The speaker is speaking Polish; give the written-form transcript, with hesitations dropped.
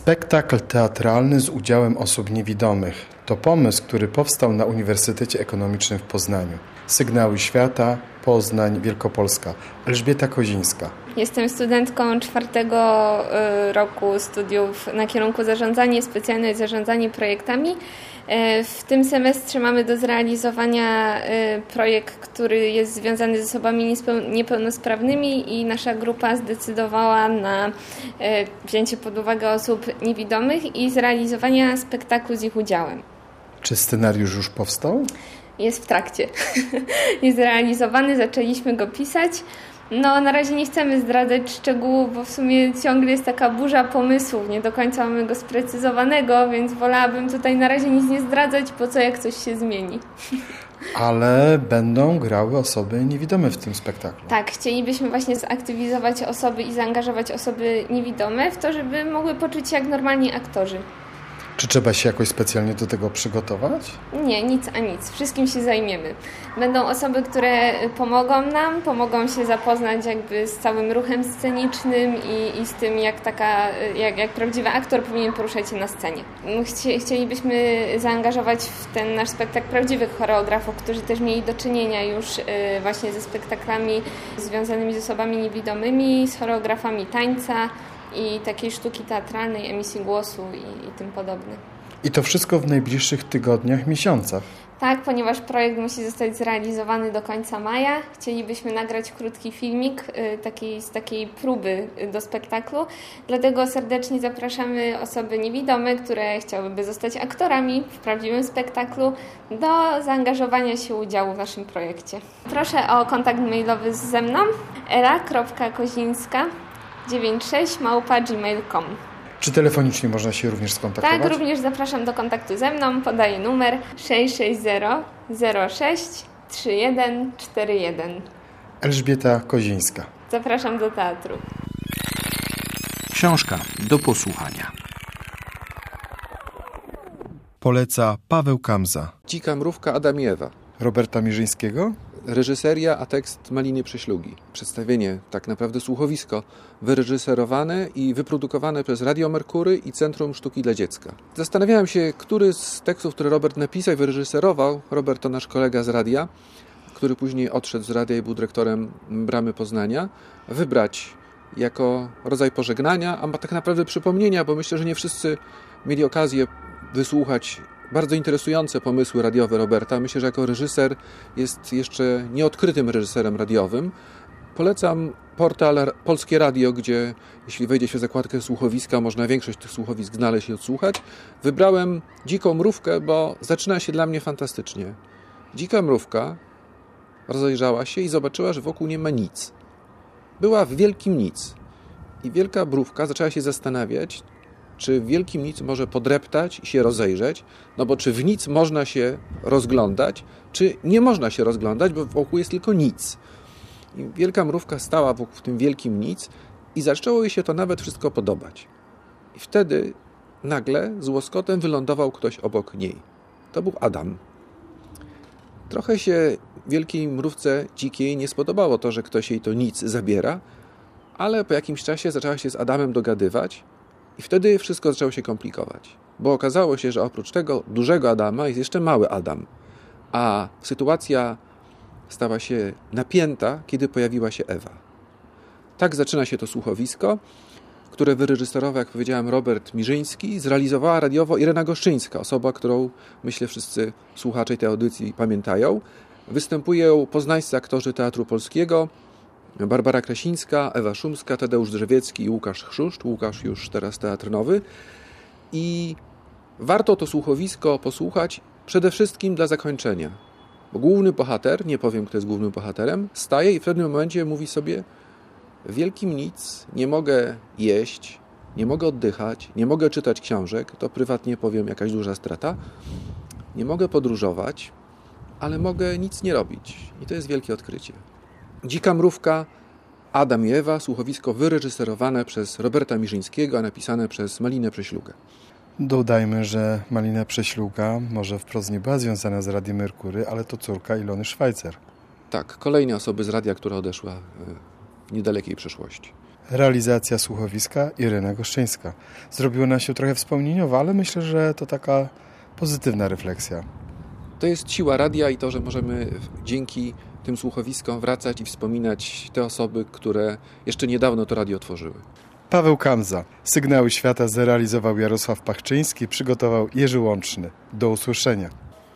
Spektakl teatralny z udziałem osób niewidomych. To pomysł, który powstał na Uniwersytecie Ekonomicznym w Poznaniu. Sygnały Świata, Poznań, Wielkopolska. Elżbieta Kozińska. Jestem studentką 4. roku studiów na kierunku zarządzanie, specjalność zarządzanie projektami. W tym semestrze mamy do zrealizowania projekt, który jest związany z osobami niepełnosprawnymi i nasza grupa zdecydowała na wzięcie pod uwagę osób niewidomych i zrealizowania spektaklu z ich udziałem. Czy scenariusz już powstał? Jest w trakcie. Jest zrealizowany, zaczęliśmy go pisać. Na razie nie chcemy zdradzać szczegółów, bo w sumie ciągle jest taka burza pomysłów. Nie do końca mamy go sprecyzowanego, więc wolałabym tutaj na razie nic nie zdradzać, po co jak coś się zmieni. Ale będą grały osoby niewidome w tym spektaklu. Tak, chcielibyśmy właśnie zaktywizować osoby i zaangażować osoby niewidome w to, żeby mogły poczuć się jak normalni aktorzy. Czy trzeba się jakoś specjalnie do tego przygotować? Nie, nic a nic. Wszystkim się zajmiemy. Będą osoby, które pomogą się zapoznać jakby z całym ruchem scenicznym i z tym, jak prawdziwy aktor powinien poruszać się na scenie. Chcielibyśmy zaangażować w ten nasz spektakl prawdziwych choreografów, którzy też mieli do czynienia już właśnie ze spektaklami związanymi z osobami niewidomymi, z choreografami tańca i takiej sztuki teatralnej, emisji głosu i tym podobne. I to wszystko w najbliższych tygodniach, miesiącach. Tak, ponieważ projekt musi zostać zrealizowany do końca maja. Chcielibyśmy nagrać krótki filmik z takiej próby do spektaklu. Dlatego serdecznie zapraszamy osoby niewidome, które chciałyby zostać aktorami w prawdziwym spektaklu, do zaangażowania się udziału w naszym projekcie. Proszę o kontakt mailowy ze mną ela.kozińska96@gmail.com. Czy telefonicznie można się również skontaktować? Tak, również zapraszam do kontaktu ze mną. Podaję numer 660 06 3141. Elżbieta Kozińska. Zapraszam do teatru. Książka do posłuchania. Poleca Paweł Kamza. Dzika mrówka Adam i Ewa. Roberta Mierzyńskiego. Reżyseria, a tekst Maliny Prześlugi. Przedstawienie, tak naprawdę słuchowisko, wyreżyserowane i wyprodukowane przez Radio Merkury i Centrum Sztuki dla Dziecka. Zastanawiałem się, który z tekstów, które Robert napisał i wyreżyserował, Robert to nasz kolega z radia, który później odszedł z radia i był dyrektorem Bramy Poznania, wybrać jako rodzaj pożegnania, a tak naprawdę przypomnienia, bo myślę, że nie wszyscy mieli okazję wysłuchać bardzo interesujące pomysły radiowe Roberta. Myślę, że jako reżyser jest jeszcze nieodkrytym reżyserem radiowym. Polecam portal Polskie Radio, gdzie jeśli wejdzie się w zakładkę słuchowiska, można większość tych słuchowisk znaleźć i odsłuchać. Wybrałem Dziką mrówkę, bo zaczyna się dla mnie fantastycznie. Dzika mrówka rozejrzała się i zobaczyła, że wokół nie ma nic. Była w wielkim nic. I wielka mrówka zaczęła się zastanawiać, czy w wielkim nic może podreptać i się rozejrzeć, bo czy w nic można się rozglądać, czy nie można się rozglądać, bo wokół jest tylko nic. I wielka mrówka stała w tym wielkim nic i zaczęło jej się to nawet wszystko podobać. I wtedy nagle z łoskotem wylądował ktoś obok niej. To był Adam. Trochę się wielkiej mrówce dzikiej nie spodobało to, że ktoś jej to nic zabiera, ale po jakimś czasie zaczęła się z Adamem dogadywać. I wtedy wszystko zaczęło się komplikować, bo okazało się, że oprócz tego dużego Adama jest jeszcze mały Adam, a sytuacja stała się napięta, kiedy pojawiła się Ewa. Tak zaczyna się to słuchowisko, które wyreżyserował, jak powiedziałem, Robert Mierzyński, zrealizowała radiowo Irena Goszczyńska, osoba, którą myślę wszyscy słuchacze tej audycji pamiętają. Występują poznańscy aktorzy Teatru Polskiego, Barbara Krasińska, Ewa Szumska, Tadeusz Drzewiecki i Łukasz Chrzuszcz. Łukasz już teraz Teatr Nowy. I warto to słuchowisko posłuchać przede wszystkim dla zakończenia. Bo główny bohater, nie powiem kto jest głównym bohaterem, staje i w pewnym momencie mówi sobie: w wielkim nic, nie mogę jeść, nie mogę oddychać, nie mogę czytać książek, to prywatnie powiem jakaś duża strata, nie mogę podróżować, ale mogę nic nie robić. I to jest wielkie odkrycie. Dzika mrówka, Adam i Ewa, słuchowisko wyreżyserowane przez Roberta Mierzyńskiego, a napisane przez Malinę Prześlugę. Dodajmy, że Malina Prześluga może wprost nie była związana z Radiem Merkury, ale to córka Ilony Szwajcer. Tak, kolejne osoby z radia, która odeszła w niedalekiej przeszłości. Realizacja słuchowiska Iryna Goszczyńska. Zrobiło nam się trochę wspomnieniowo, ale myślę, że to taka pozytywna refleksja. To jest siła radia i to, że możemy dzięki tym słuchowiskom wracać i wspominać te osoby, które jeszcze niedawno to radio tworzyły. Paweł Kamza. Sygnały świata zrealizował Jarosław Pachczyński, przygotował Jerzy Łączny. Do usłyszenia.